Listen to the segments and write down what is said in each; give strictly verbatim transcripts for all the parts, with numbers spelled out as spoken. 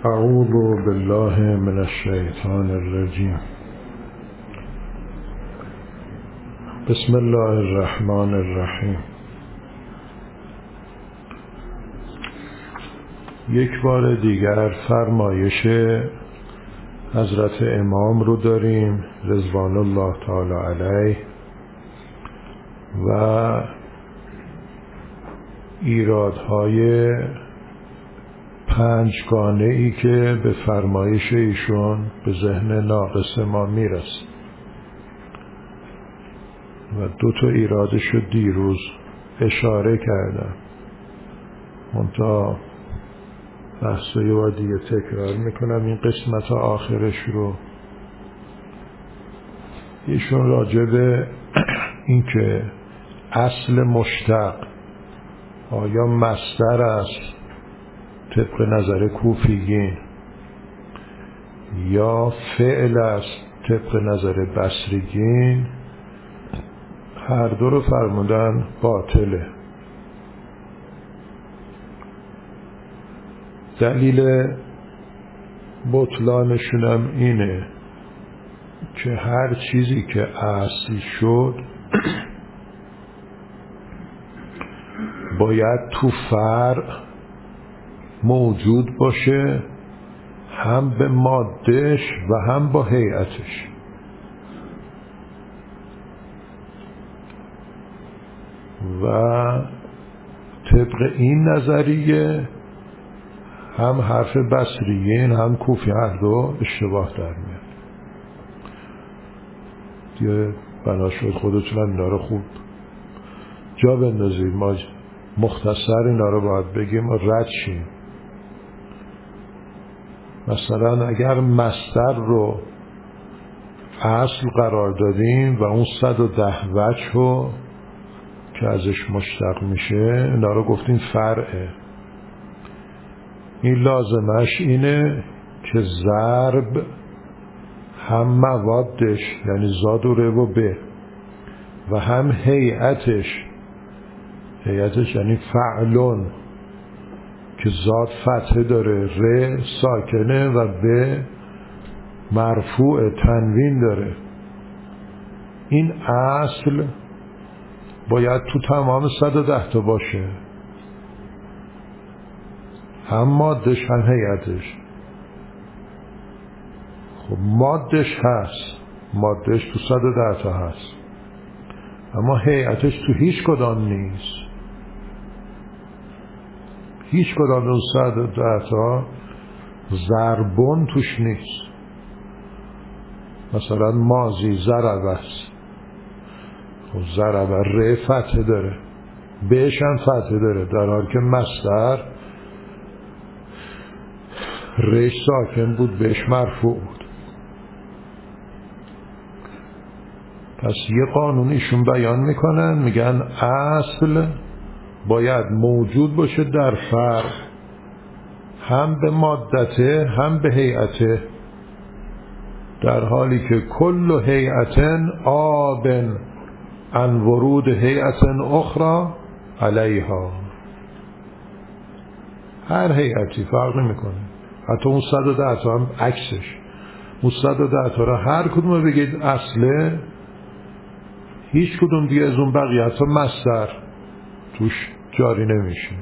اعوذ بالله من الشیطان الرجیم. بسم الله الرحمن الرحیم. یک بار دیگر فرمایش حضرت امام رو داریم رضوان الله تعالی علیه و ایرادهای پنجگانه ای که به فرمایش ایشون به ذهن ناقص ما میرسه و دو تا ایرادش رو دیروز اشاره کردم، منتها بحث یه بار دیگه تکرار میکنم این قسمت آخرش رو. ایشون راجع به این که اصل مشتق آیا مصدر است طبق نظر کوفیین یا فعل است طبق نظر بصریین، هر دو رو فرمودن باطله. دلیل بطلانشونم اینه که هر چیزی که اصل شد باید تو فرع موجود باشه، هم به مادهش و هم با هیئتش. و طبق این نظریه هم حرف بصریین هم کوفی هر دو اشتباه در میاد. دیگه بنا شد خودتون اینا رو خوب جا بندازید. ما مختصر اینا رو باید بگیم و رد شیم. مثلا اگر مصدر رو اصل قرار دادیم و اون صد و ده وجه رو که ازش مشتق میشه اینا رو گفتیم فرعه. این لازمش اینه که ضرب هم موادش یعنی زاد و ره و به و هم هیئتش هیئتش یعنی فعلون که زاد فتحه داره، ره ساکنه و به مرفوع تنوین داره. این اصل باید تو تمام صد و ده تا باشه، هم مادش هم هیئتش. خب مادش هست، مادش تو صد و ده تا هست، اما هیئتش تو هیچ کدام نیست. هیچ کدام اون صد و ده تا ضربون توش نیست. مثلا ماضی ضرب است، خب ضرب ره فتحه داره، بهش هم فتحه داره، در حالی که مصدر رهش ساکن بود بهش مرفوع بود. پس یه قانونیشون بیان میکنن، میگن اصل باید موجود باشه در فرع، هم به مادته هم به هیئته، در حالی که کل هیئتن آبن عن ورود هیئتن اخرى علیها. هر هیئتی فرق نمیکنه، حتی اون صد و ده تا هم عکسش. اون صد و ده تا را هر کدوم بگید اصله، هیچ کدوم دیگه از اون بقیه حتی مصدر توش جاری نمیشه.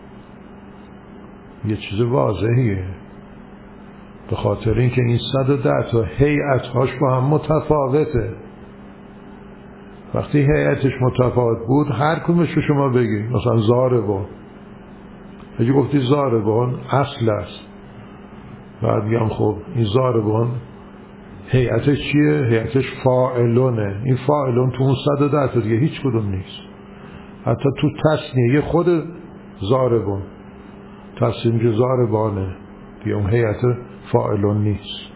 یه چیز واضحیه، به خاطر اینکه این صد و ده تا هیئت‌هاش با هم متفاوته. وقتی هیئتش متفاوت بود هر کدومش رو شما بگید، مثلا ضاربون، اگه گفتی ضاربون اصل است، بعد میگم خب این ضاربون هیئتش چیه؟ هیئتش فاعلونه. این فاعلون تو اون صد و ده تا دیگه هیچ کدوم نیست. حتی تو تثنیه خود ضاربون تصمیم که ضاربانه دیگه اون هیئت فاعلون نیست.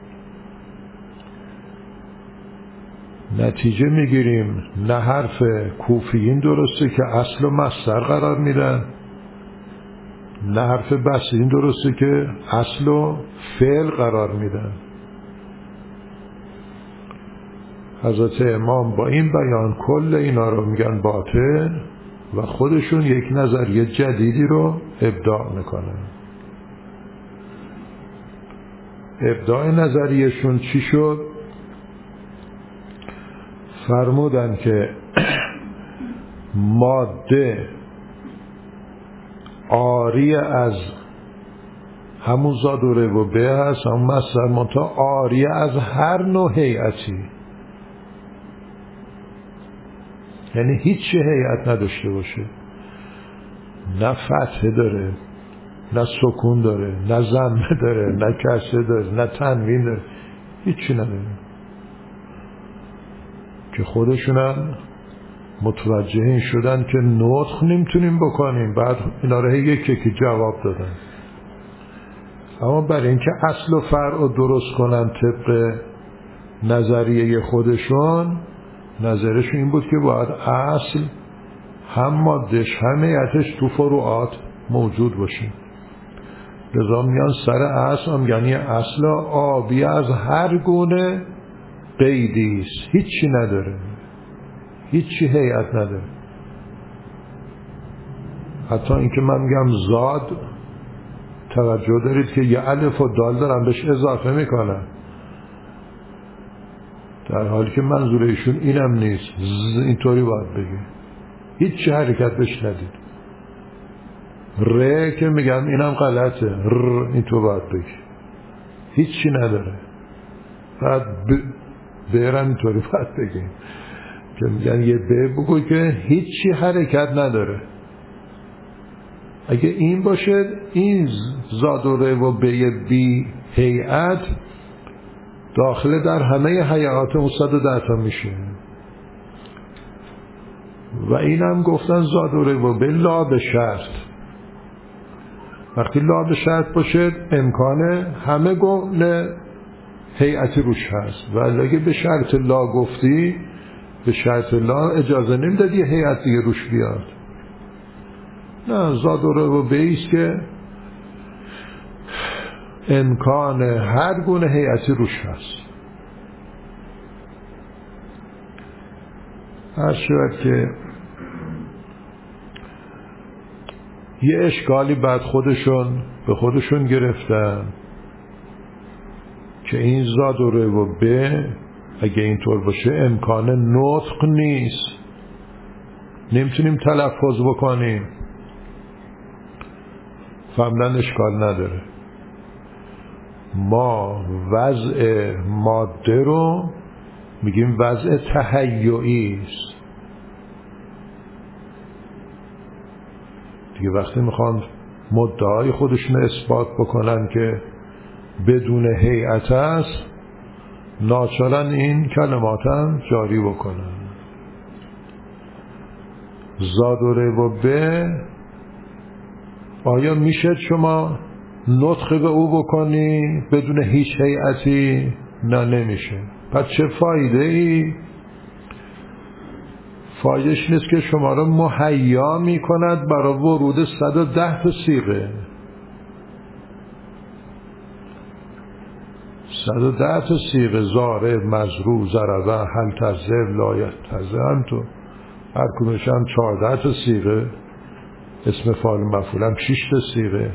نتیجه میگیریم نه حرف کوفیین درسته که اصل و مصدر قرار میدن، نه حرف بصریین درسته که اصل و فعل قرار میدن. حضرت امام با این بیان کل اینا رو میگن باطل و خودشون یک نظریه جدیدی رو ابداع میکنن. ابداع نظریشون چی شد؟ فرمودن که ماده عاری از همون زاد و ره و به هست، همون مصدر، منتها عاری از هر نوع هیئتی، یعنی هیچ هیئت نداشته باشه، نه فتحه داره، نه سکون داره، نه ضمه داره، نه کسره داره، نه تنوین داره، هیچی نداره، که خودشونم متوجه این شدن که نطق نمیتونیم بکنیم. بعد اینا رو یکی یکی جواب دادن. اما برای اینکه اصل و فرع رو درست کنن طبق نظریه خودشون، نظرشون این بود که باید اصل هم مادهش هم هیئتش تو فروعات موجود باشه. لذا میان سر اصل هم یعنی اصل آبی از هر گونه قیدیست، هیچی نداره، هیچی هیئت نداره. حتی اینکه من میگم زاد، توجه دارید که یه الف و دال دارم بهش اضافه میکنم، در حالی که منظور ایشون اینم نیست. اینطوری باید بگی، هیچ حرکت بهش ندید. ر که میگم اینم غلطه، ر اینطور باید بگی، هیچی نداره. بعد ب برم اینطوری باید بگیم که میگن یه ب بگو که هیچی حرکت نداره. اگه این باشه، این زاد و ره و به بی هیئت داخل در همه هیئات صد و ده تا میشه. و اینم گفتن زاد و ره و به لا به شرط. وقتی لا به شرط باشه امکانه همه گونه هیئتی روش هست. و اگه به شرط لا گفتی، به شرط لا اجازه نمیدادی یه هیئت دیگه روش بیاد. نه، زاد و ره و به ایست که امکان هر گونه هیئتی روش هست. هر شود که یه اشکالی بعد خودشون به خودشون گرفتن که این زاد و ره و به اگه اینطور باشه امکان نطق نیست، نمیتونیم تلفظ بکنیم. فهمدن اشکال نداره. ما وضع ماده رو میگیم وضع تهیعی است. دیگه وقتی میخوان مدعای خودشون اثبات بکنن که بدون هیئت است، ناچارن این کلمات هم جاری بکنن. زاد و ره و به، آیا میشه شما نطق به او بکنی بدون هیچ هیئتی؟ نه، نمیشه. پس چه فایده ای؟ فایدهش نیست که شما رو مهیا میکند برای ورود صد و ده تا صیغه. صد و ده تا صیغه، ضارب، مضروب، ضربه، هل تضرب، لا یحتضر، تو هر کدومش هم چهارده تا صیغه، اسم فاعل مفعول هم شش تا صیغه.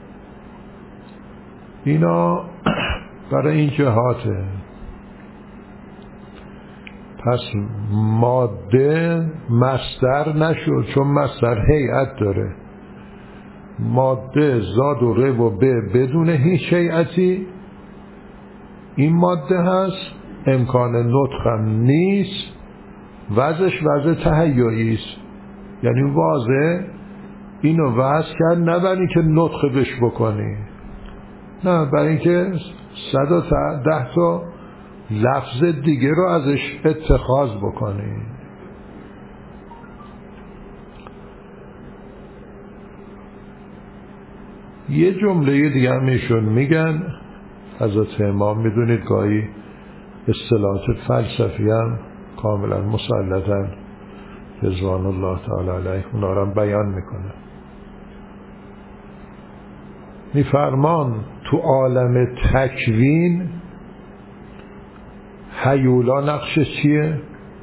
اینا برای این جهاته. پس ماده مصدر نشد، چون مصدر هیئت داره. ماده زاد و ره و به بدون هیچ هیئتی این ماده هست، امکان نطق هم نیست، وضعش وضع تهیعی است. یعنی واضح اینو وضع کرد نه برای اینکه نطق بش بکنی، نه برای اینکه صد و ده تا لفظ دیگه رو ازش اتخاذ بکنی. یه جمله دیگه هم ایشون میگن، حضرت امام میدونید گاهی اصطلاحات فلسفی هم کاملا مسلطن رضوان الله تعالی علیه اونا رو هم بیان میکنه. میفرمان تو عالم تکوین هیولا نقشش چیه؟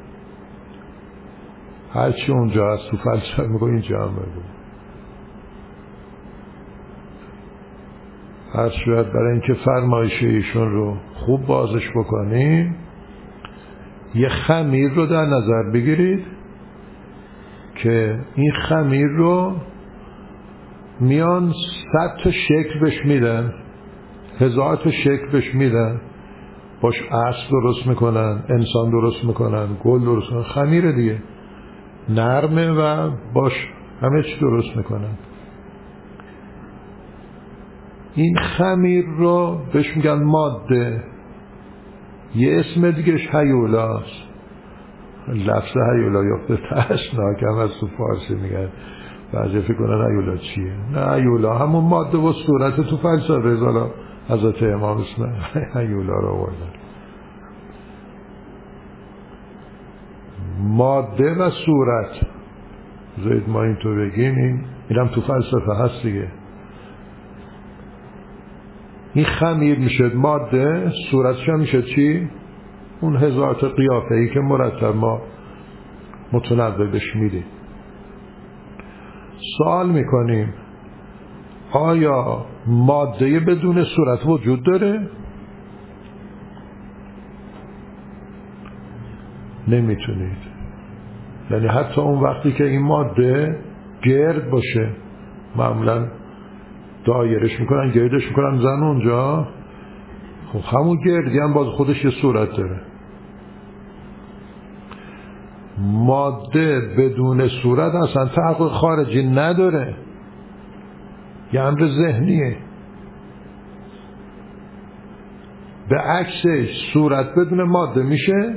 هرچی اونجا هست تو فلسفه میگو اینجا هم بگو. هر شاید برای اینکه فرمایش ایشون رو خوب بازش بکنیم یه خمیر رو در نظر بگیرید که این خمیر رو میان صد تا شکل بهش میدن، هزار تا شکل بهش میدن، باش اسب درست میکنن، انسان درست میکنن، گل درست میکنن، خمیر دیگه نرمه و باش همه چی درست میکنن. این خمیر رو بهش میگن ماده، یه اسم دیگهش هیولاست. لفظ هیولا یافته ترسناکم از تو فارسی میگن، بعضی فکر کنن هیولا چیه؟ نه، هیولا همون ماده و صورت تو فلسفه حالا حضرت امام اسم هیولا رو آوردن. ماده و صورت زید ما این تو بگیم، این اینم تو فلسفه هست دیگه. این خمیر میشه ماده، صورتش هم میشه چی؟ اون هزار تا قیافه ای که مرتب ما متنوع بهش میدیم. سوال میکنیم آیا ماده بدون صورت وجود داره؟ نمیتونید. یعنی حتی اون وقتی که این ماده گرد باشه، معمولا دایرش میکنن، گردش میکنن زن اونجا، خب همون گردی هم باز خودش یه صورت داره. ماده بدون صورت اصلا تحقق خارجی نداره، یه امر ذهنیه. به عکسش صورت بدون ماده میشه؟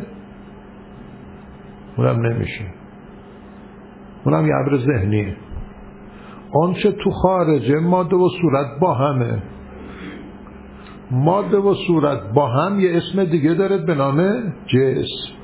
اونم نمیشه، اونم یه امر ذهنیه. آنچه تو خارجه ماده و صورت با همه. ماده و صورت با هم یه اسم دیگه داره به نام جسم.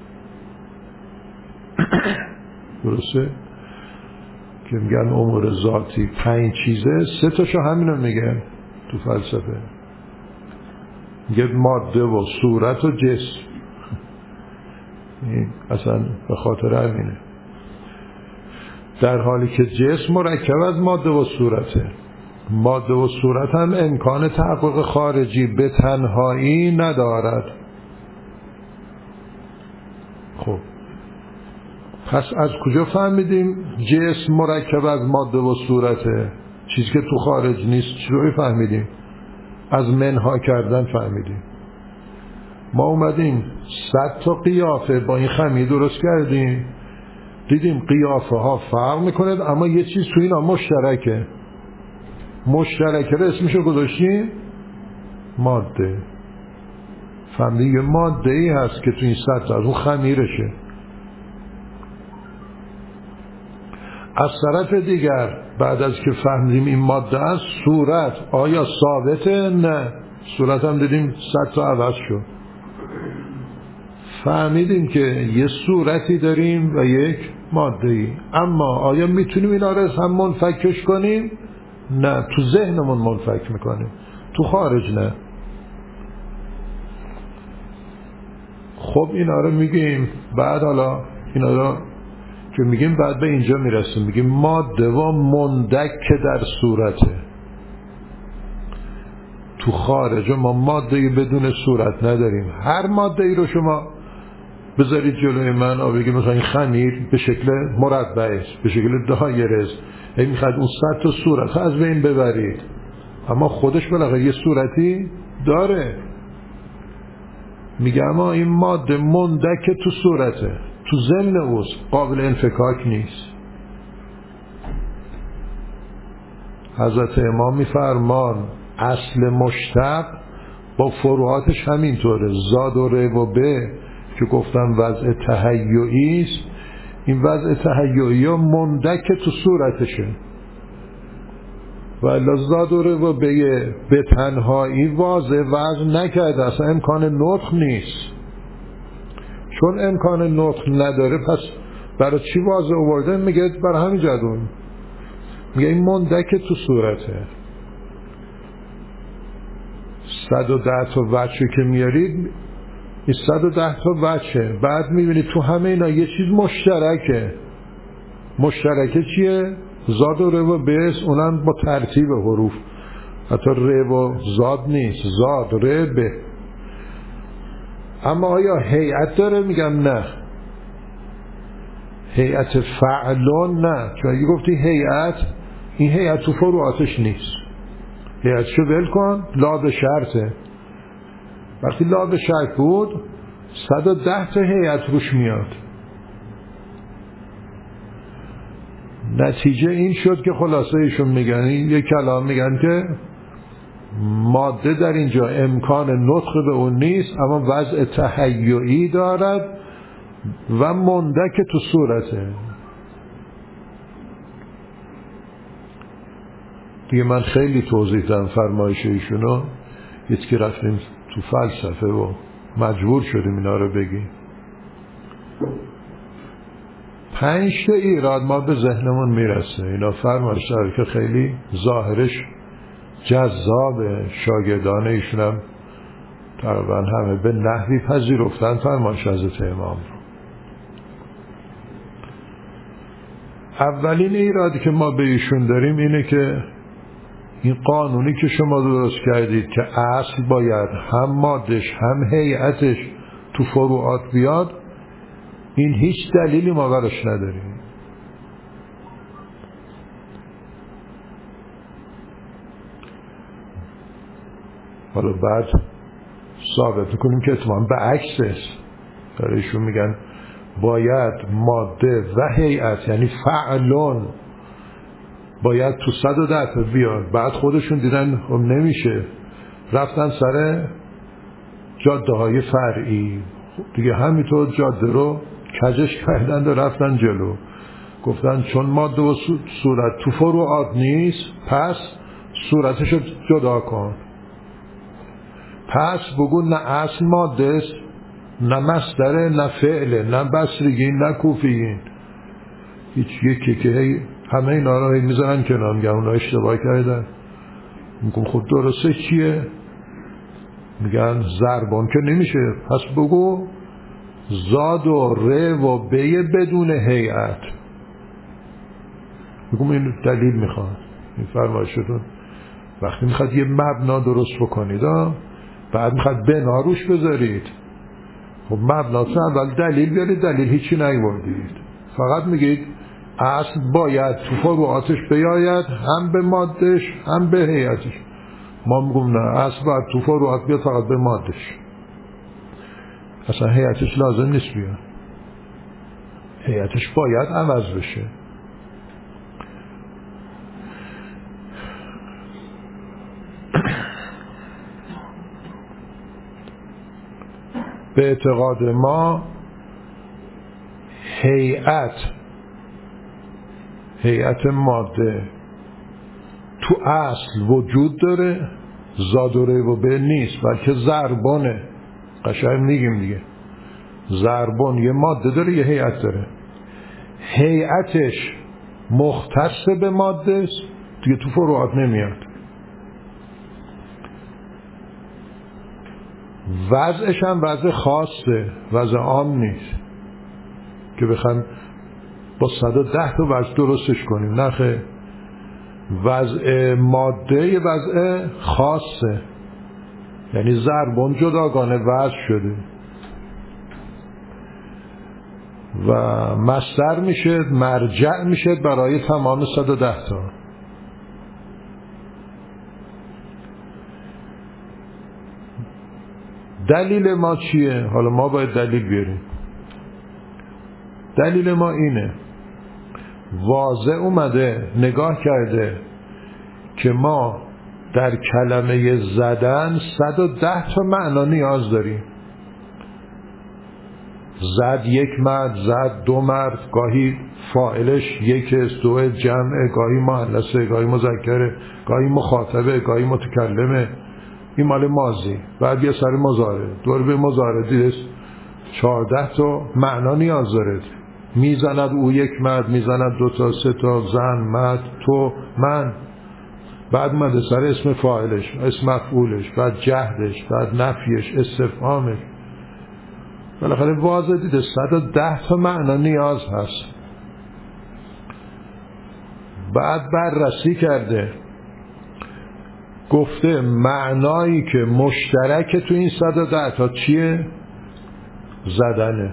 درسته؟ که میگن امور ذاتی پنج چیزه، سه تاشو همینو میگن تو فلسفه، میگه ماده و صورت و جسم. این اصلا به خاطر همینه. در حالی که جسم مرکب از ماده و صورته، ماده و صورت هم امکان تحقق خارجی به تنهایی ندارد. خب پس از کجا فهمیدیم جسم مرکب از ماده و صورته؟ چیزی که تو خارج نیست چجوری فهمیدیم؟ از منها کردن فهمیدیم. ما اومدیم صد تا قیافه با این خمیر درست کردیم، دیدیم قیافه ها فرق میکنه اما یه چیز تو اینا مشترکه. مشترکه رو اسمشو گذاشتیم ماده. فهمیدیم یه ماده ای هست که تو این صد تا از اون خمیرشه. از طرف دیگر بعد از که فهمیدیم این ماده است، صورت آیا ثابته؟ نه، صورت هم دیدیم صد تا عوض شد. فهمیدیم که یه صورتی داریم و یک ماده ای، اما آیا میتونیم اینا رو هم منفکش کنیم؟ نه، تو ذهنمون منفک میکنیم، تو خارج نه. خب اینا رو میگیم بعد، حالا اینا رو که میگیم بعد به اینجا میرسیم، میگیم ماده و مندک که در صورته. تو خارج ما ماده بدون صورت نداریم. هر ماده ای رو شما بذارید جلوی من و بگید مثلا این خمیر به شکل مربع است، به شکل دایره است، این میخواد اون صد تا صورت از بین ببرید، اما خودش بالاخره یه صورتی داره. میگه اما این ماده مندک تو صورته، تو ضمن اوست، قابل انفکاک نیست. حضرت امام میفرمان اصل مشتق با فروعاتش همینطوره، زاد و ر و ب که گفتم وضع تهیعی است. این وضع تهیعی ها مندک تو صورتشه و لذات و ر و ب به تنهایی واضح وضع نکرده، اصلا امکان نطق نیست. چون امکان نطق نداره پس برای چی واضح آورده؟ میگه برای همین جدون، میگه این مندک تو صورته. صد و ده تا وجه که میارید، این صد و ده تا وجه، بعد میبینید تو همه اینا یه چیز مشترکه. مشترکه چیه؟ زاد و رو و بس، اونم با ترتیب حروف. حتی ر و زاد نیست، زاد ر به. اما آیا هیئت داره؟ میگم نه. هیئت فعلون نه، چون اگه گفتی هیئت، این هیئت تو فروعاتش نیست. هیئتشو ول کن، لا به شرطه. وقتی لا به شرط بود صد و ده تا هیئت روش میاد. نتیجه این شد که خلاصه ایشون میگن، یک کلام میگن که ماده در اینجا امکان نطق به اون نیست، اما وضع تهیعی دارد و مندک تو صورته. دیگه من خیلی توضیح دادم فرمایش ایشونو، یکی که رفتیم تو فلسفه و مجبور شدیم اینا رو بگیم. پنج تا ایراد ما به ذهنمون میرسه. اینا فرمایش داره که خیلی ظاهرش جذابه، شاگردان ایشون هم تقریبا همه به نحوی پذیرفتن فرمایش حضرت امام رو. اولین ایرادی که ما به ایشون داریم اینه که این قانونی که شما درست کردید که اصل باید هم مادش هم هیئتش تو فروعات بیاد، این هیچ دلیلی ما براش نداریم. حالا بعد ثابت میکنیم که اتمام به عکسش. ایشون میگن باید ماده و هیئت، یعنی فعلون، باید تو صد و ده تا بیاد. بعد خودشون دیدن خب نمیشه، رفتن سر جاده های فرعی دیگه، همینطور جاده رو کجش کردن و رفتن جلو. گفتن چون ماده و صورت تو فروعات نیست، پس صورتشو جدا کن. پس بگو نه اصل ماده است، نه مصدره، نه فعله، نه بصریگین، نه کوفیین. هیچ یکی که همه اینا رو میذارن کنار، میگن اونا اشتباه کردن. میگم خب درسته چیه؟ میگن ضربان که نمیشه، پس بگو زاد و ر و به بدون هیئت. میگم این دلیل میخواد. این فرمایشتون وقتی میخواد یه مبنا درست بکنید، بعد میخواد بنا روش بذارید، خب مبنا اول دلیل بیارید، دلیل هیچی نیاوردید، فقط میگید اصل باید تو فروعاتش بیاید، هم به مادهش هم به هیئتش. ما میگم نه، اصل باید تو فروعات بیاد، فقط به مادهش، اصلا هیئتش لازم نیست بیاد. هیئتش باید عوض بشه. به اعتقاد ما هیئت هیئت ماده تو اصل وجود داره، زاد و ر و به نیست، بلکه ضربانه. قشنگ میگیم دیگه، ضربان یه ماده داره، یه هیئت داره. هیئتش مختص به ماده است، دیگه تو فروعات نمیاد. وضعش هم وضع خاصه، وضع عام نیست که بخوایم با صد و ده تا وضع درستش کنیم. نخه، وضع ماده یه وضع خاصه، یعنی ضربان جداگانه وضع شده و مصدر میشه، مرجع میشه برای تمام صد و ده تا. دلیل ما چیه؟ حالا ما باید دلیل بیاریم. دلیل ما اینه، واضح اومده نگاه کرده که ما در کلمه زدن صد و ده تا معنا نیاز داریم. زد یک مرد، زد دو مرد، گاهی فاعلش یک است، دو جمعه، گاهی مؤنثه، گاهی مذکره، گاهی مخاطبه، گاهی متکلمه. این مال ماضی. بعد یه سر مضارع، دور به مضارع دیدست چهارده تا معنا نیاز داره. میزند او یک مرد، میزند دو تا، سه تا، زن، مرد، تو، من. بعد مده سر اسم فاعلش، اسم مفعولش، بعد جهدش، بعد نفیش، استفهامش. بالاخره واضح دیده صد و ده تا معنا نیاز هست. بعد بررسی کرده گفته معنایی که مشترک تو این صد و ده تا چیه؟ زدنه.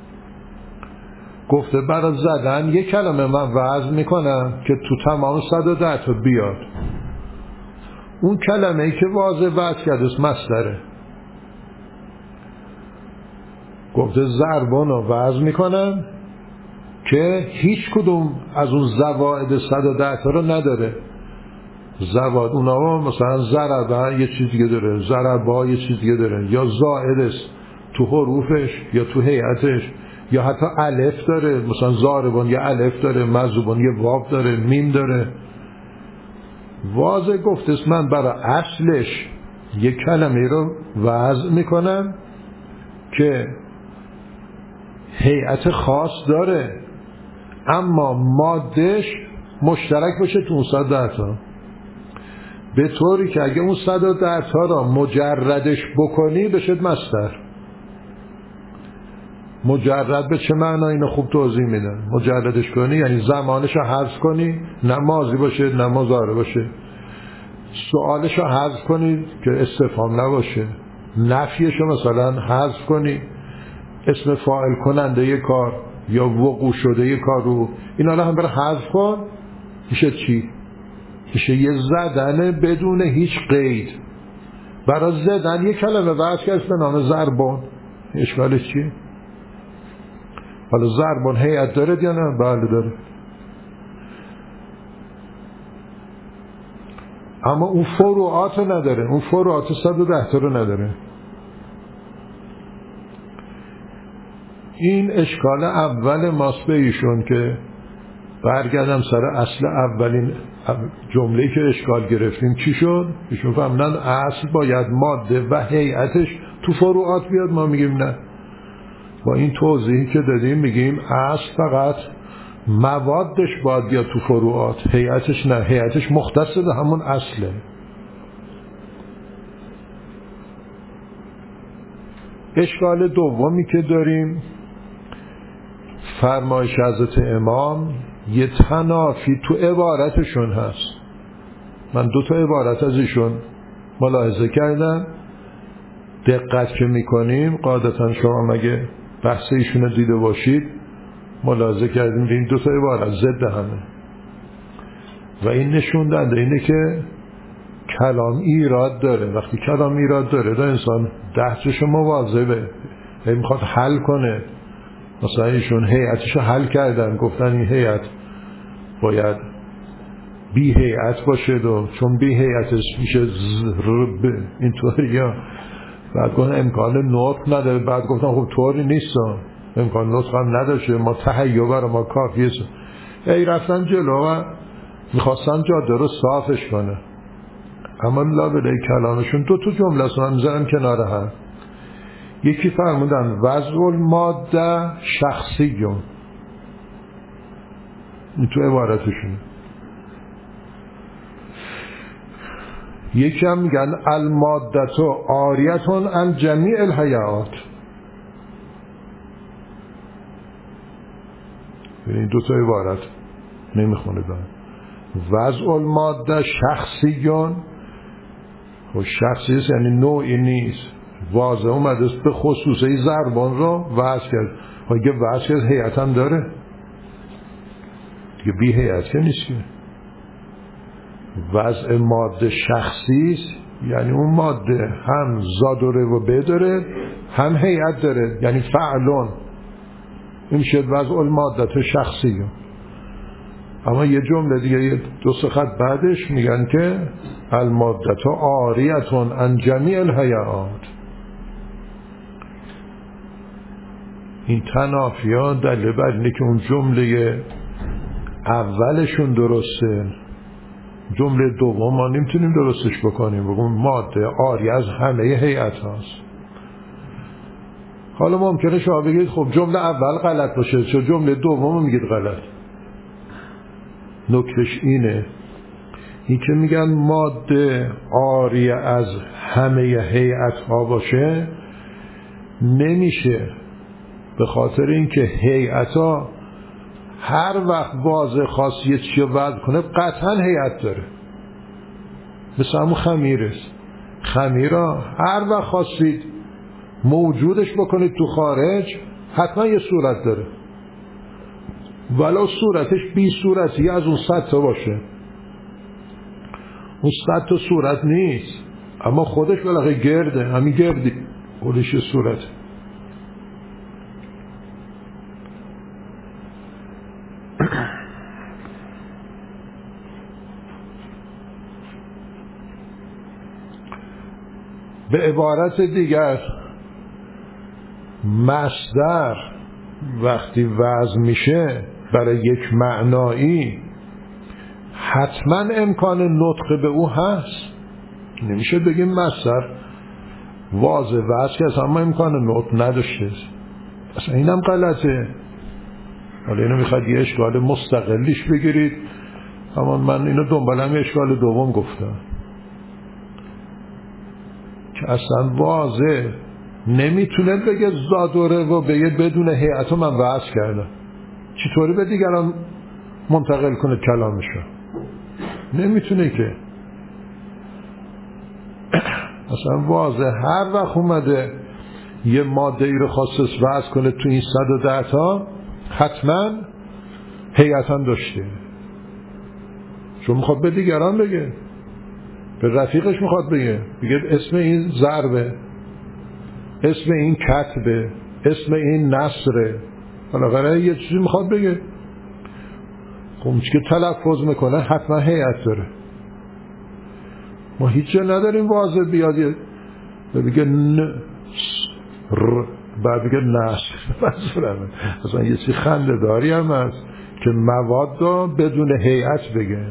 گفته برای زدن یک کلمه من وضع میکنم که تو تمام صد و ده تا بیاد. اون کلمه ای که واضح وضع کرده است مصدره. گفته ضربان رو وضع میکنم که هیچ کدوم از اون زوائد صد و ده تا رو نداره. زوائد اونا مثلا ضربه یه چیز دیگه داره، ضربه یه چیز دیگه داره، یا زائد است تو حروفش یا تو هیئتش، یا حتی الف داره، مثلا ضاربان یه الف داره، مضروبان یه واو داره، میم داره. واضح گفته است من برای اصلش یک کلمه رو وضع میکنم که هیئت خاص داره اما مادهش مشترک باشه تو اون صد و ده تا، به طوری که اگه اون صد و ده تا را مجردش بکنی بشه مصدر. مجرد به چه معنا؟ اینو خوب توضیح میدن. مجردش کنی یعنی زمانش رو حذف کنی، نه ماضی باشه نه مضارع باشه. سوالش رو حذف کنی که استفهام نباشه. نفیش رو مثلا حذف کنی، اسم فاعل کننده یه کار یا وقوع شده یه کار رو اینا رو هم برای حذف کن، میشه چی؟ میشه یه زدن بدون هیچ قید. برای زدن یه کلمه وضع کرد به نام ضربان. اشکالش چیه؟ حالا ضربان هیئت داره یا نه؟ بله داره. اما اون فروعات رو نداره. اون فروعات صد و ده تا رو نداره. این اشکال اول ماست به ایشون که برگردم سر اصل اولین جمله‌ای که اشکال گرفتیم چی شد؟ ایشون فهمیدن اصل باید ماده و هیئتش تو فروعات بیاد. ما میگیم نه، با این توضیحی که دادیم میگیم اصل فقط موادش باید بیاد تو فروعات، هیئتش نه. هیئتش مختص به همون اصله. اشکال دومی که داریم فرمایش حضرت امام یه تنافی تو عبارتشون هست. من دو تا عبارت از ایشون ملاحظه کردم. دقت که میکنیم قاعدتا شما مگه بحث ایشون رو دیده باشید ملاحظه کردیم این دو تا عبارت ضد همه و این نشون دهنده اینه که کلام ایراد داره. وقتی کلام ایراد داره دا انسان دهتش مواظبه، میخواد حل کنه. مثلا ایشون هیئتش رو حل کردن، گفتن این هیئت باید بی هیئت باشه و چون بی هیئتش میشه زرب اینطوری ها. بعد گفتن امکان نطق نداره. بعد گفتن خب طوری نیست، امکان نطق هم نداشته، ما تهیه برای ما کافیه. ای رفتن جلو و میخواستن جاده رو صافش کنه. اما لابلای کلامشون دو تا جمله است من میذارم کنار هم. یکی فرمودن وضع الماده شخصیون، این تو عبارتشون. یکی هم میگن المادتو عاریتون عن جمیع الهیئات. این دو تا عبارت نمیخونه دارن. وضع الماده شخصیون، و شخصی است یعنی نوعی نیست، واضح اومده است به خصوصی ضربان رو وضع کرد. اگه وضع کرد هیئت هم داره دیگه، بی هیئت که نیست که. وضع ماده شخصی است یعنی اون ماده هم زاد و رو به داره هم هیئت داره، یعنی فعلون. این شد وضع الماده تو شخصی. اما یه جمله دیگه دو سه خط بعدش میگن که الماده تو عاریتون عن جمیع الهیئات. این تنافیان دلیل بر اینه که اون جمله اولشون درسته، جمله دوم ما نمیتونیم درستش بکنیم، بگیم ماده عاری از همه هیئت هاست. حالا ممکنه شما بگید خب جمله اول غلط باشه، چون جمله دوم میگید غلط. نکتهش اینه، این که میگن ماده عاری از همه هیئت ها باشه نمیشه، به خاطر اینکه هیئت ها هر وقت واضح خاص یه چیز رو وضع کنه قطعا هیئت داره. مثل همون خمیره. خمیره هر وقت خواستید موجودش بکنید تو خارج حتما یه صورت داره، ولو صورتش بی صورتی از اون صد تا باشه. اون صد تا صورت نیست، اما خودش بالاخره گرده، همین گردی خودش صورت. به عبارت دیگر مصدر وقتی وضع میشه برای یک معنایی حتما امکان نطق به او هست. نمیشه بگیم مصدر واضح وضع که اصلا امکان نطق نداشته، اصلا اینم غلطه. حالا اینو میخواد یه اشکال مستقلیش بگیرید، اما من اینو دنبالم اشکال دوم گفتم که اصلا واضح نمیتونه بگه زادوره و بگه بدون هیئت من وضع کردم. چطوری به دیگران منتقل کنه کلامشو؟ نمیتونه که. اصلا واضح هر وقت اومده یه ماده ای رو خواست وضع کنه تو این صد و ده تا حتما هیئتا داشته، چون میخواد به دیگران بگه، به رفیقش میخواد بگه، بگه اسم این ضربه، اسم این کتبه، اسم این نصره، بالاخره یه چیزی میخواد بگه. خب که تلفظ میکنه حتما هیئت داره. ما هیچ جا نداریم واضح بیاد بگه ن ر بعد بگه نصر. منظورمه اصلا یه چیز خنده داری هم هست که مواد رو بدون هیئت بگه.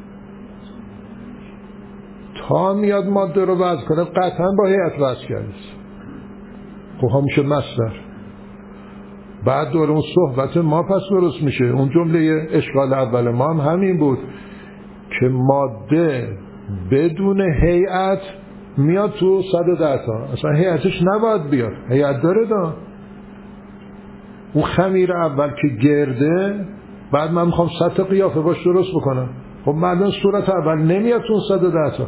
تا میاد ماده رو وضع کنه قطعا با هیئت وضع کرده. خب هم میشه مصدر. بعد دور اون صحبت ما پس درست میشه. اون جمله اشکال اول ما هم همین بود که ماده بدون هیئت میاد تو صد و ده تا، اصلا هیئتش نباید بیاد، هیئت داره دا. اون خمیر اول که گرده، بعد من میخوام صد تا قیافه باش درست بکنم، خب بعدا صورت اول نمیاد تو اون صد و ده تا.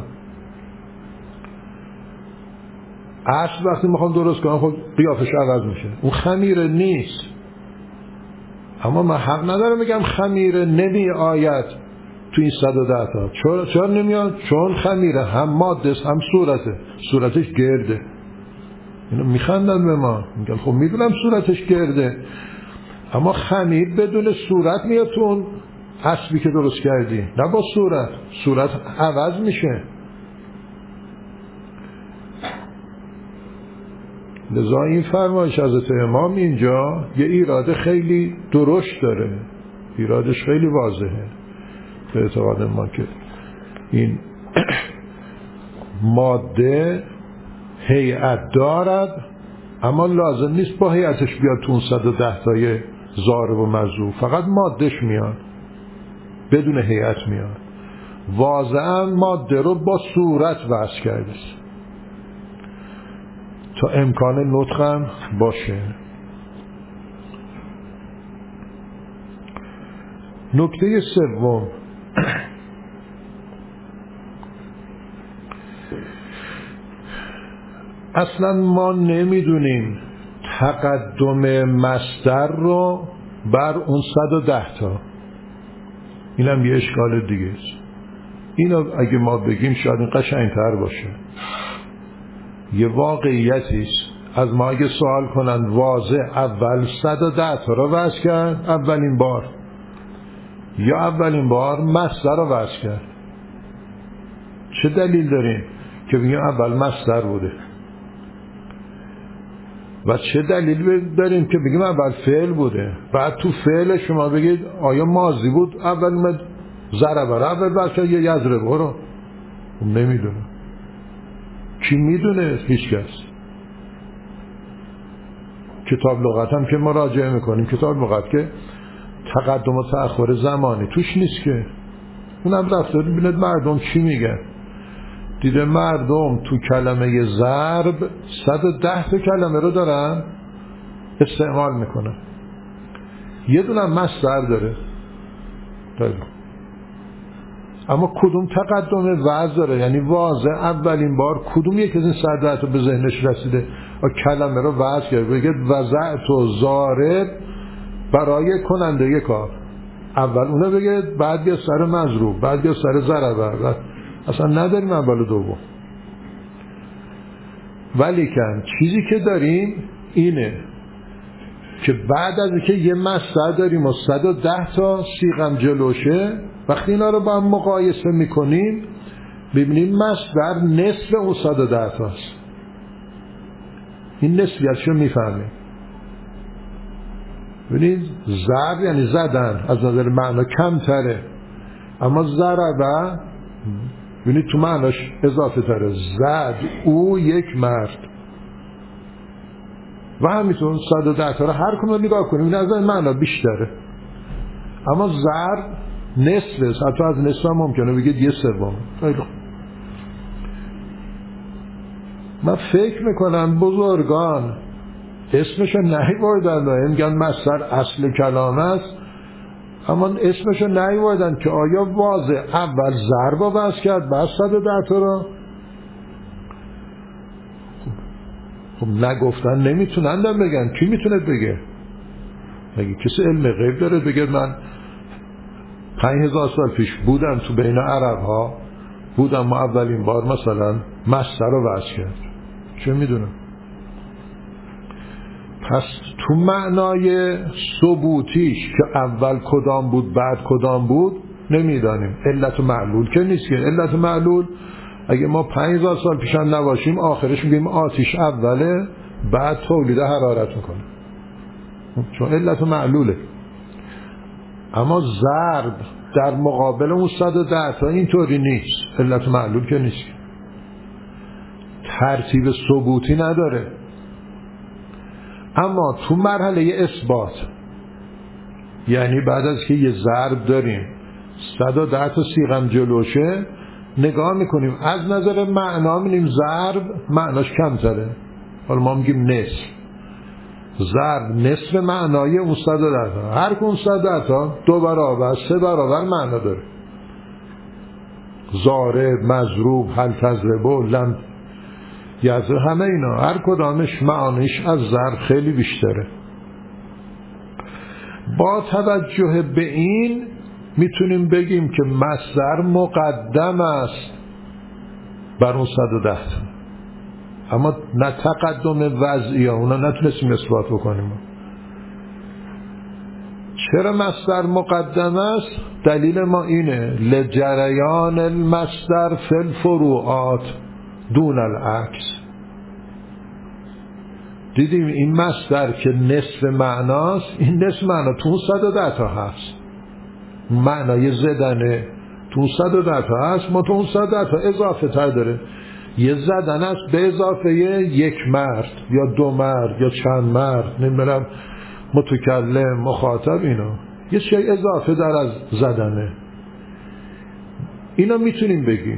اصل وقتی میخوام درست کنم خب قیافش عوض میشه، اون خمیره نیست. اما من حق ندارم میگم خمیره نمی آید تو این صد و ده تا. چرا چرا نمیاد؟ چون خمیره هم ماده هم صورته، صورتش گرده. اینو میخندن به ما، میگن خب میدونم صورتش گرده، اما خمیر بدون صورت میاد تو اون اصلی که درست کردی، نه با صورت. صورت عوض میشه. لذا این فرمایش حضرت امام اینجا یه ایراد خیلی درشت داره، ایرادش خیلی واضحه به اعتقاد ما که این ماده هیئت دارد، اما لازم نیست با هیئتش بیاد تو اون صد و ده تای ضارب و مضروب، فقط مادهش میاد بدون هیئت میاد. واضحا ماده رو با صورت وضع کرده تا امکان نطق هم باشه. نکته سوم، اصلا ما نمیدونیم تقدم مصدر رو بر اون صد و ده تا. اینم یه اشکال دیگه است. اینو اگه ما بگیم شاید این قشنگتر باشه. یه واقعیتی است. از ما اگه سوال کنن واضح اول صد و ده تا رو وضع کرد اولین بار، یا اولین بار مصدر رو وضع کرد، چه دلیل داریم که بگیم اول مصدر بوده؟ و چه دلیل داریم که بگیم اول فعل بوده؟ بعد تو فعل شما بگید آیا ماضی بود اول اومد ضربه رو اول وضع کرد یا یضربه رو؟ نمیدونم. کی میدونه؟ هیچ کس. کتاب لغت هم که مراجعه میکنیم، کتاب لغت که تقدم و تأخر زمانی توش نیست که. اونم رفته ببیند مردم چی میگن. دیده مردم تو کلمه ضرب صد و ده تا کلمه رو دارن استعمال میکنن، یه دونه مصدر داره. اما کدوم تقدم وضع داره، یعنی واضح اولین بار کدوم یک از این صدرت رو به ذهنش رسیده و کلمه رو وضع کرد بگه وضعت و ضارب برای کننده کار. اول اونو بگه، بعد بیا سر مضروب، بعد بیا سر ضربه. اصلا نداریم اول و دوم. ولیکن چیزی که داریم اینه که بعد از اینکه یه مصدر داریم و صد و ده تا صیغم جلوشه، وقتی اینا رو با هم مقایسه میکنیم ببینیم مصدر نصف اون صد و ده تاست. این نسبیتش رو میفهمیم. ببینید ضرب یعنی زدن، از نظر معنا کمتره، اما ضربه ببینید تو معناش اضافه تره. زد او یک مرد و همینطور صد و ده تا رو هر کنون نگاه کنیم این از این معنا بیشتره، اما ضرب نصفه، حتی از نصف هم ممکنه بگید یه سوم. خیلی خوب. من فکر میکنم بزرگان اسمشو نیوردن، میگن مصدر اصل کلام است، اما اسمشو نیوردن که آیا واضح اول ضرب رو بس کرد بعد صد و ده تا رو. خب نگفتن نمیتونن بگن. کی میتونه بگه؟ مگه کسی علم غیب داره بگه من پنج هزار سال پیش بودم تو بین عرب ها، بودم ما اولین بار مثلا مصدر رو وضع کرد؟ چه میدونم. پس تو معنای ثبوتیش که اول کدام بود بعد کدام بود نمیدانیم. علت و معلول که نیست که. علت و معلول اگه ما پنج هزار سال پیش هم نباشیم آخرش میگیم آتیش اوله بعد تولید حرارت میکنه، چون علت و معلوله. اما ضرب در مقابل اون صد و ده تا اینطوری نیست. علت و معلول که نیست، ترتیب ثبوتی نداره. اما تو مرحله اثبات، یعنی بعد از که یه ضرب داریم صد و ده تا صیغم جلوشه، نگاه میکنیم از نظر معنا میبینیم ضرب معناش کمتره، حالا ما میگیم نصف. ضرب نصف معنای اون صد و ده تا. هر که اون صد و ده تا دو برابر سه برابر معنا داره. ضارب، مضروب، هل تضربوا، لم یضرب، همه اینا هر کدامش معانیش از ضرب خیلی بیشتره. با توجه به این میتونیم بگیم که مصدر مقدم است بر اون صد و ده تا، اما نه تقدم وضعی ها اونا نتونستیم اثبات بکنیم. چرا مصدر مقدم است؟ دلیل ما اینه لجریان المصدر فی الفروعات دون العکس. دیدیم این مصدر که نصف معناست، این نصف معنا تو صد و ده تا هست، معنای زدنه تو صد و ده تا هست، ما تو اون صد و ده تا اضافه تر داره. یه زدن است به اضافه یک مرد یا دو مرد یا چند مرد، نمیدونم متکلم مخاطب، اینا یه چیز اضافه در از زدنه. اینا میتونیم بگیم.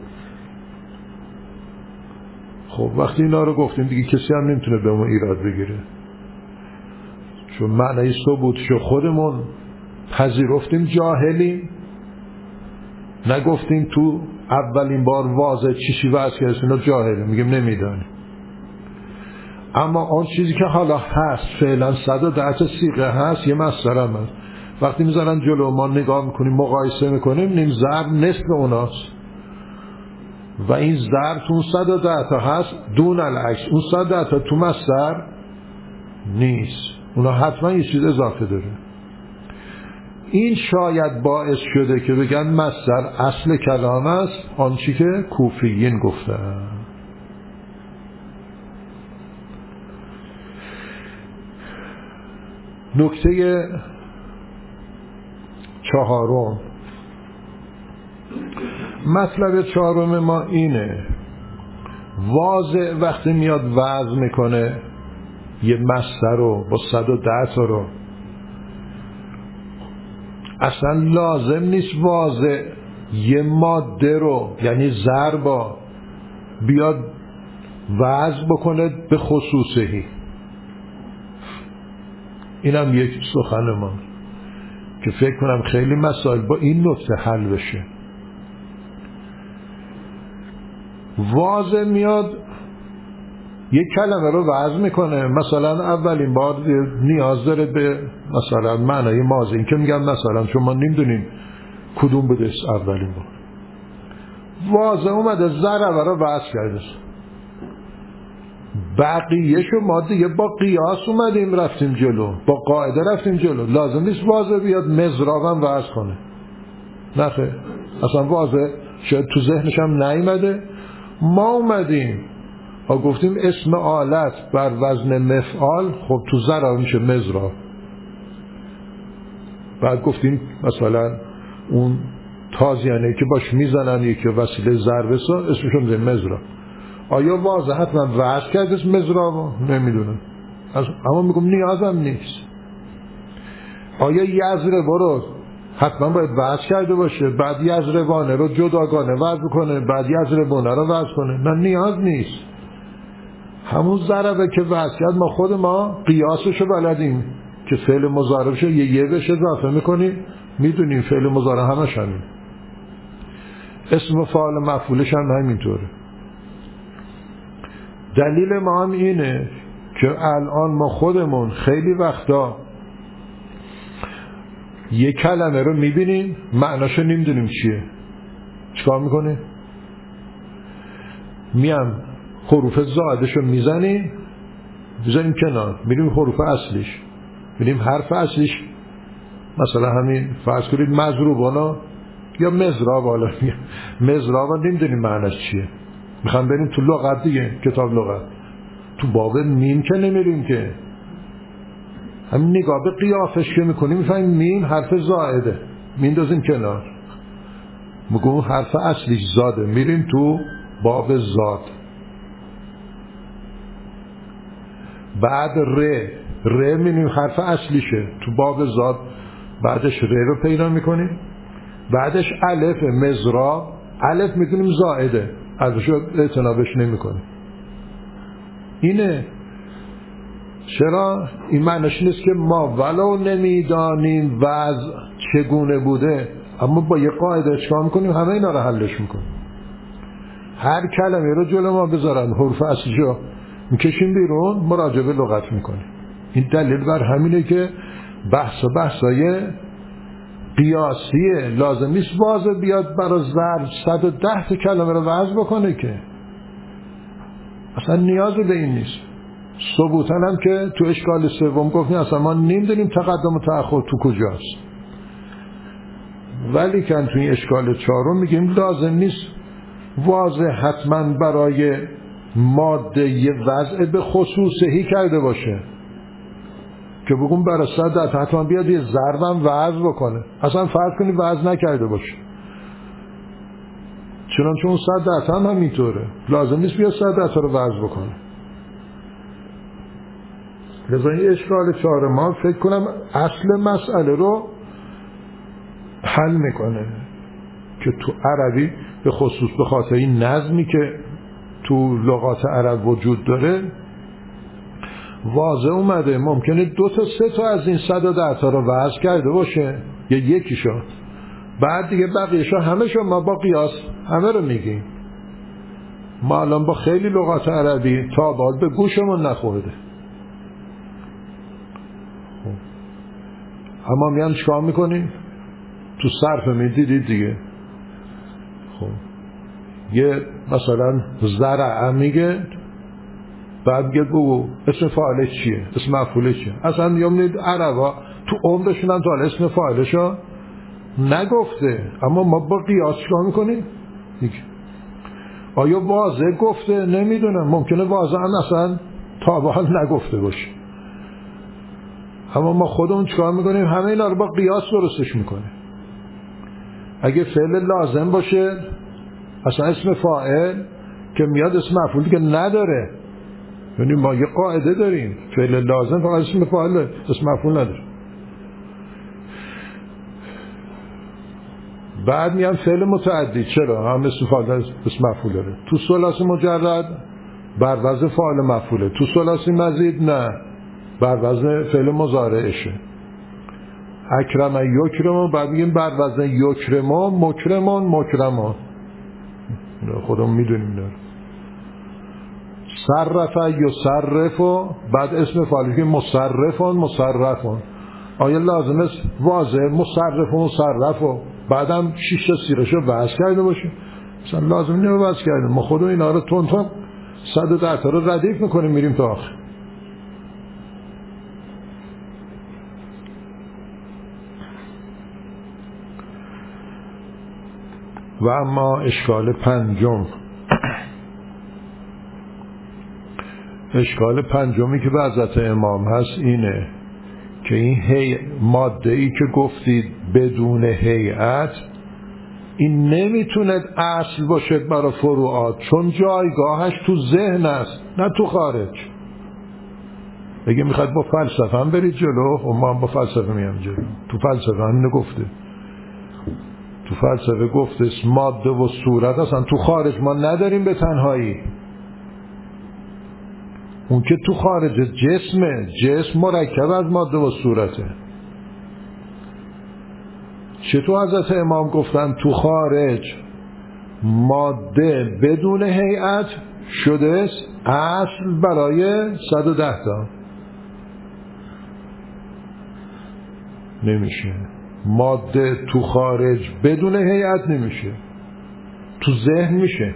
خب وقتی اینا رو گفتیم دیگه کسی هم نمیتونه به ما ایراد بگیره، چون معنی ثبوتشو خودمون پذیرفتیم، جاهلیم، نگفتیم تو اولین بار واضح چیشی واسه کسی اینا جاهلیم، میگیم نمیدانیم. اما اون چیزی که حالا هست فعلا صد و ده تا صیغه هست، یه مصدر هم هست. وقتی میذارن جلو ما نگاه میکنیم مقایسه میکنیم نیم ضرب نصف اوناست و این ضرب تو اون صد و ده تا هست دون العکس. اون صد و ده تا تو مصدر نیست، اونا حتما یه چیز اضافه داره. این شاید باعث شده که بگن مصدر اصل کلام است، آنچه که کوفیین گفتن. نکته چهارم، مطلب چهارم ما اینه، واضع وقتی میاد وضع میکنه یه مصدر رو با صد و ده تا رو، اصلا لازم نیست واضع یه ماده رو یعنی ضربا بیاد وضع بکنه به خصوصهی. اینم یک سخن ما که فکر کنم خیلی مسائل با این نکته حل بشه. واضح میاد یک کلمه رو وضع میکنه، مثلا اولین بار نیاز داره به مثلا معنای ماضی، این که میگم مثلا چون ما نمیدونیم کدوم بوده اولین بار، واضح اومده ضربه رو وضع کرده، بقیه شو ما دیگه با قیاس اومدیم رفتیم جلو، با قاعده رفتیم جلو، لازم نیست واضح بیاد مضرابم وضع کنه، نه خیر، اصلا واضح شاید تو ذهنش هم نیومده. ما اومدیم ها گفتیم اسم آلت بر وزن مفعال، خب تو ضرب میشه مضراب، بعد گفتیم مثلا اون تازیانه که باش میزنن یکی وسیله ضرب اسمشون میشه مضراب. آیا واضح حتما وضع کرد اسم مضرابو؟ نمیدونم، اما میگم نیازم نیست. آیا یضربه رو حتما باید وضع کرده باشه بعد یضربانه رو جداگانه وضع کنه بعد یضربونه رو وضع کنه؟ نه نیاز نیست، همون ضربه که وضع کرد ما خود ما قیاسشو بلدیم که فعل مضارعش یه یه بشه اضافه میکنیم، میدونیم فعل مضارع همش همین، اسم فاعل مفعولش هم همینطوره. دلیل ما هم اینه که الان ما خودمون خیلی وقتا یه کلمه رو میبینیم معناشو نمیدونیم چیه، چیکار میکنه؟ میام حروف زائدشو میزنیم میزنیم کنار، میریم حروف اصلیش، میریم حرف اصلیش، مثلا همین فرض کنید مضروبانا یا مضراب، حالا مضراب نمیدونیم معناش چیه، میخوام بریم تو لغت دیگه، کتاب لغت، تو باب میم که نمیریم که، همین نگاه به قیافش که میکنیم میفهمیم میم حرف زائده، میندازیم کنار، میگم حرف اصلیش زاده، میریم تو باب زاد. بعد ر ر میبینیم حرف اصلیشه، تو باب زاد بعدش ر رو پیدا میکنیم، بعدش الف مضراب، الف میکنیم زائده، ازش اعتنابش نمیکنیم. اینه چرا؟ این معنیش نیست که ما ولو نمیدانیم وضع چگونه بوده اما با یه قاعده چکار میکنیم همه اینا رو حلش میکنیم. هر کلمه رو جلو ما بذارن حروف اصلیشو میکشیم بیرون مراجعه به لغت میکنیم. این دلیل بر همینه که بحث و بحثای قیاسیه، لازم نیست واضح بیاد برای ضرب صد و ده تا کلمه رو وضع بکنه که اصلا نیازی به این نیست. ثبوتاً هم که تو اشکال سوم گفتیم اصلا ما نمیدونیم تقدم و تأخر تو کجاست، ولی که تو این اشکال چهارم میگیم لازم نیست واضح حتما برای ماده یه وضع به خصوصی کرده باشه که بگم برای صدت حتما بیاد یه ضربم وضع بکنه، اصلا فرض کنی وضع نکرده باشه، چنانچه اون صدت هم همینطوره، لازم نیست بیاد صدت رو وضع بکنه. لذا این اشکال چهار ما فکر کنم اصل مسئله رو حل میکنه که تو عربی به خصوص به خاطر این نظمی که تو لغات عرب وجود داره واضح اومده ممکنه دو تا سه تا از این صد و ده تا رو وضع کرده باشه یا یکیشو، بعد دیگه بقیه‌شو همه‌شو ما با قیاس همه رو میگیم. ما الان با خیلی لغات عربی تا بعد به گوشمون نخورده، اما میان چکار میکنیم؟ تو صرف میدیدید دیگه، خب یه مثلا زرع میگه بعد میگه بگو اسم فاعلش چیه، اسم مفعولش چیه، اصلا میگم عربا تو عمرشون هم تا اسم فاعلشو نگفته، اما ما با قیاس چکار میکنیم؟ آیا واضح گفته؟ نمیدونم، ممکنه واضح هم اصلا تا به حال نگفته باشه، اما ما خودمون چکار میکنیم؟ همه اینا رو با قیاس درستش میکنیم. اگه فعل لازم باشه اصلا اسم فاعل که میاد اسم مفعول که نداره، یعنی ما یه قاعده داریم فعل لازم فقط اسم فاعل اسم مفعول نداره. بعد میام فعل متعدی، چرا؟ هم اسم فاعل اسم مفعول داره. تو ثلاثی مجرد بر وزن فاعل مفعوله، تو ثلاثی مزید نه بر وزن فعل مضارعشه. اکرم یکرم، بعد میگیم بر وزن یکرم مکرمان مکرمان، خودمون میدونیم داره. صرف یصرف و بعد اسم فاعل که مصرفون مصرفون، آیا لازم است واضح مصرف و مصرف و بعدم شش تا سیرشو بحث کرده باشه؟ مثلا لازم نیست بحث کرده، ما خودمون اینا رو تون تون صد و ده تا رو ردیف میکنیم میریم تا آخر. و اما اشکال پنجم، اشکال پنجمی که به حضرت امام هست اینه که این هی ماده ای که گفتید بدون هیئت، این نمیتونه اصل باشه برای فروعات، چون جایگاهش تو ذهن است نه تو خارج. اگه میخواد با فلسفه هم برید جلو و ما هم با فلسفه میام جلو. تو فلسفه هم نگفته، تو فلسفه گفته ماده و صورت اصلا تو خارج ما نداریم به تنهایی، اون که تو خارج جسمه، جسم مرکب از ماده و صورته. چطور حضرت امام گفتن تو خارج ماده بدون هیئت شده است اصل برای صد و ده تا؟ نمیشه. ماده تو خارج بدون هیئت نمیشه، تو ذهن میشه.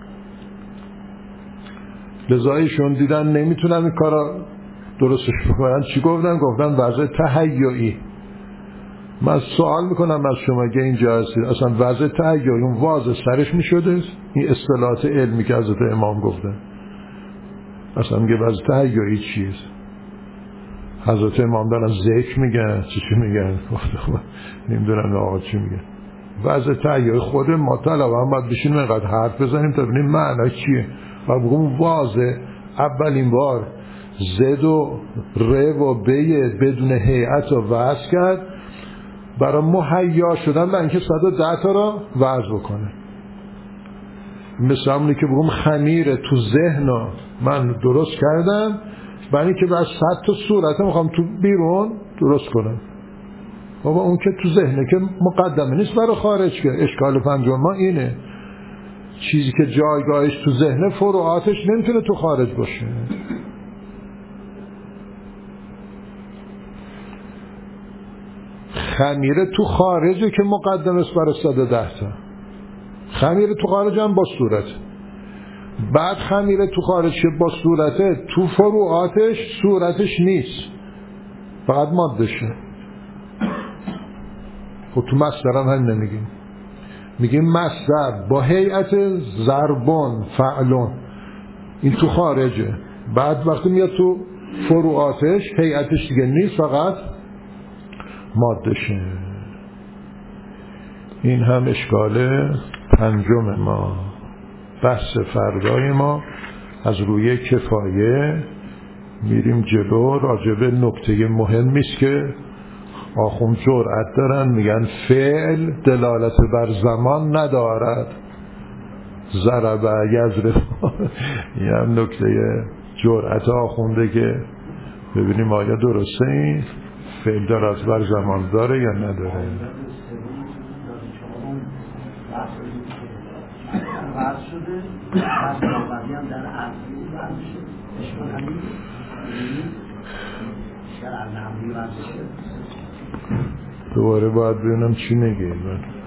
لذایشون دیدن نمیتونن این کارا درستش بکنن، چی گفتن؟ گفتن وضع تهیعی. من سوال میکنم از شما که اینجا هستید، اصلا وضع تهیعی اون واضح سرش میشده؟ این اصطلاحات علمی که حضرت امام گفتن اصلا میگه وضع تهیعی چیست؟ حضرت امام دارن ذکر میگن چی چی میگن؟ نمیدونم آقا چی میگن. وضع تهیعی خود ما طلب هم باید بشین اینقدر حرف بزنیم تا ببینیم معنی چیه و بگم واضح اولین بار زد و ر و ب بدون هیئت رو وضع کرد برای مهیا شدن برای اینکه صد و ده تا رو وضع بکنه. مثل همونی که بگم خمیر تو ذهن رو من درست کردم برای اینکه بعد صد تا صورت میخوام تو بیرون درست کنم. بابا اون که تو ذهنه که مقدمه نیست برای خارج. که اشکال پنجم ما اینه، چیزی که جایگاهش تو ذهن فروعاتش نمیتونه تو خارج باشه. خمیر تو خارجه که مقدم است برای صد و ده تا. خمیر تو خارج هم با صورت، بعد خمیر تو خارج که با صورته تو فروعاتش صورتش نیست، فقط مادهشه. خب تو مصدر هم هم نمیگیم، میگیم مصدر با هیئت ضربون فعلون، این تو خارجه. بعد وقتی میاد تو فروعاتش هیئتش دیگه نیست، فقط مادهشه. این هم اشکال پنجم ما. بحث فردای ما از روی کفایه میریم جلو. راجبه نکته مهمی است که آخوند جرأت دارن میگن فعل دلالت بر زمان ندارد. ضرب یضرب. این هم نکته جرأت آخونده که ببینیم آیا درسته این فعل دلالت بر زمان داره یا نداره. دوباره باید ببینم چی نگه.